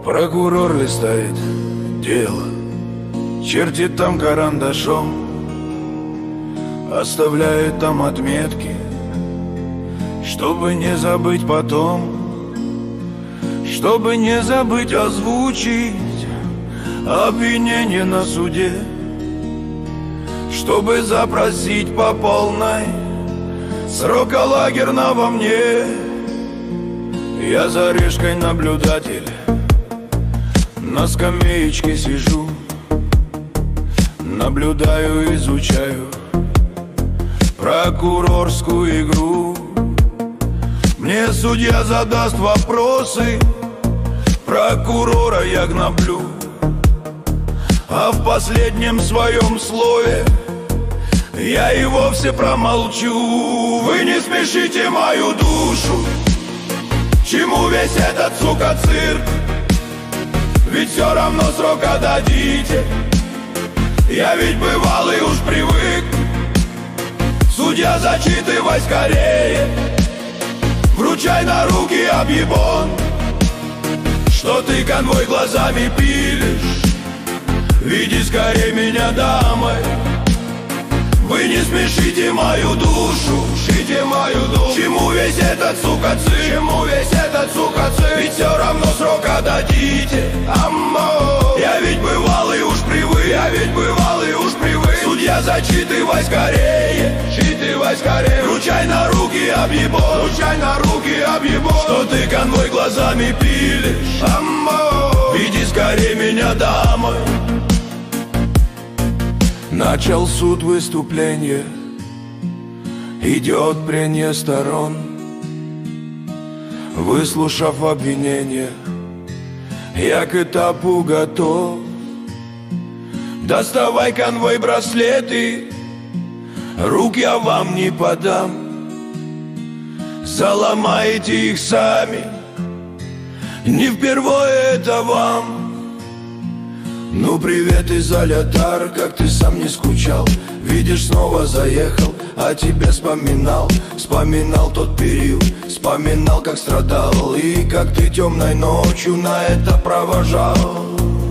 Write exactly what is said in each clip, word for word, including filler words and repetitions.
Прокурор листает дело, чертит там карандашом, оставляет там отметки, чтобы не забыть потом, чтобы не забыть озвучить обвинение на суде, чтобы запросить по полной срока лагерного мне. Я за решкой наблюдатель, на скамеечке сижу, наблюдаю, изучаю прокурорскую игру. Мне судья задаст вопросы, прокурора я гноблю, а в последнем своем слове я и вовсе промолчу. Вы не смешите мою душу, чему весь этот, сука, цирк? Ведь все равно срока дадите. Я ведь бывалый уж привык. Судья, зачитывай скорее, вручай на руки объебон, что ты конвой глазами пилишь. Види скорее меня дамой. Вы не смешите мою душу, шите мою душу. Чему весь этот, сука, цирк? Чему весь этот, сука, цирк? Ведь все равно срока дадите. Аммо, я ведь бывалый уж привык. Я ведь бывалый уж привык. Судья, зачитывай скорее, читывай скорее, вручай на руки объебон, вручай на руки объебон, что ты конвой глазами пилишь. Аммо, види скорее меня дамой. Начал суд выступление, идет прение сторон. Выслушав обвинение, я к этапу готов. Доставай конвой браслеты, рук я вам не подам. Заломаете их сами, не впервые это вам. Ну привет, изолятор, как ты сам не скучал. Видишь, снова заехал, о тебе вспоминал. Вспоминал тот период, вспоминал, как страдал, и как ты темной ночью на это провожал.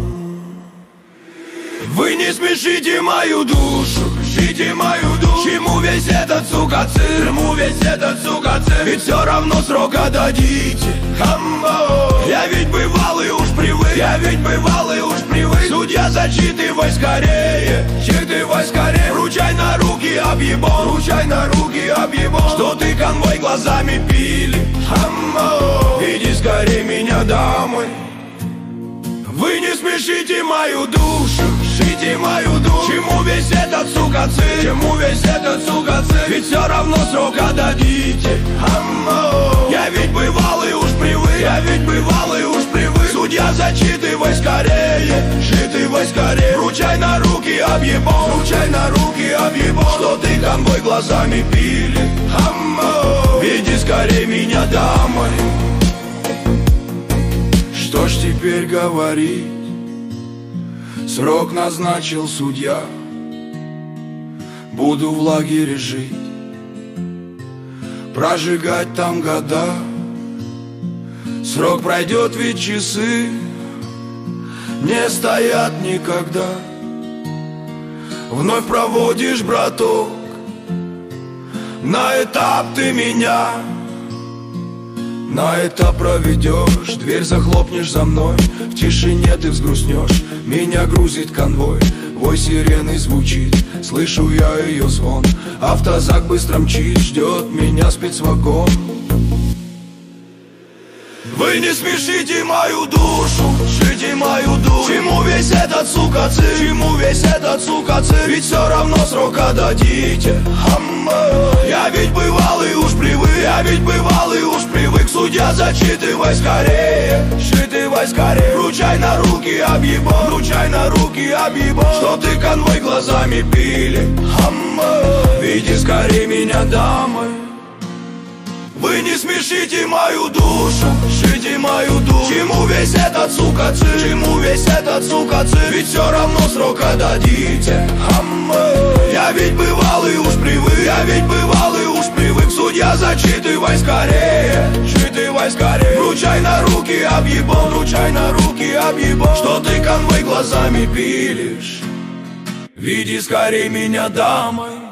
Вы не смешите мою душу, шите мою душу. Чему весь этот, сука, цирк? Чему весь этот, сука, цирк? Ведь все равно срока дадите. Хамбо, я ведь бывалый уж привык. Я ведь бывалый уж привык. Судья, зачитывай скорее, читывай скорее, вручай на руки объебон, вручай на руки объебон, что ты конвой глазами пили. Хамбо, иди скорее меня домой. Вы не смешите мою душу, шите мою душу. Чему весь этот, сука, цирк? Чему весь этот, сука, цирк? Ведь все равно срока дадите. Аммо, я ведь бывалый уж привык. Я ведь бывалый уж привык. Судья, зачитывай скорее, шитывай скорее, вручай на руки объебон, вручай на руки объебон, что ты конвой глазами пили. Аммо, веди скорее меня домой. Что ж теперь говорить? Срок назначил судья, буду в лагере жить, прожигать там года. Срок пройдет, ведь часы не стоят никогда. Вновь проводишь, браток, на этап ты меня. На этап проведешь, дверь захлопнешь за мной. В тишине ты взгрустнешь, меня грузит конвой. Вой сирены звучит, слышу я ее звон. Автозак быстро мчит, ждет меня спецвагон. Вы не смешите мою душу, шите мою душу. Чему весь этот, сука, цирк? Чему весь этот, сука, цирк? Ведь все равно срока дадите. Хамма, я ведь бывалый уж привык. Я ведь бывалый уж привык. Судья, зачитывай скорее, шитывай скорее, вручай на руки объебон, вручай на руки объебон, что ты конвой глазами пили. Хамма, види скорее меня домой. Вы не смешите мою душу, шите мою душу. Чему весь этот, сука, цирк? Чему весь этот, сука, цирк? Ведь все равно срока дадите. Хамма, я ведь бывалый уж привык. Я ведь бывалый уж привык. Судья, зачитывай скорее, читывай скорее. Вручай на руки объебон, вручай на руки объебон. Что ты конвой глазами пилишь? Види скорей меня дамой.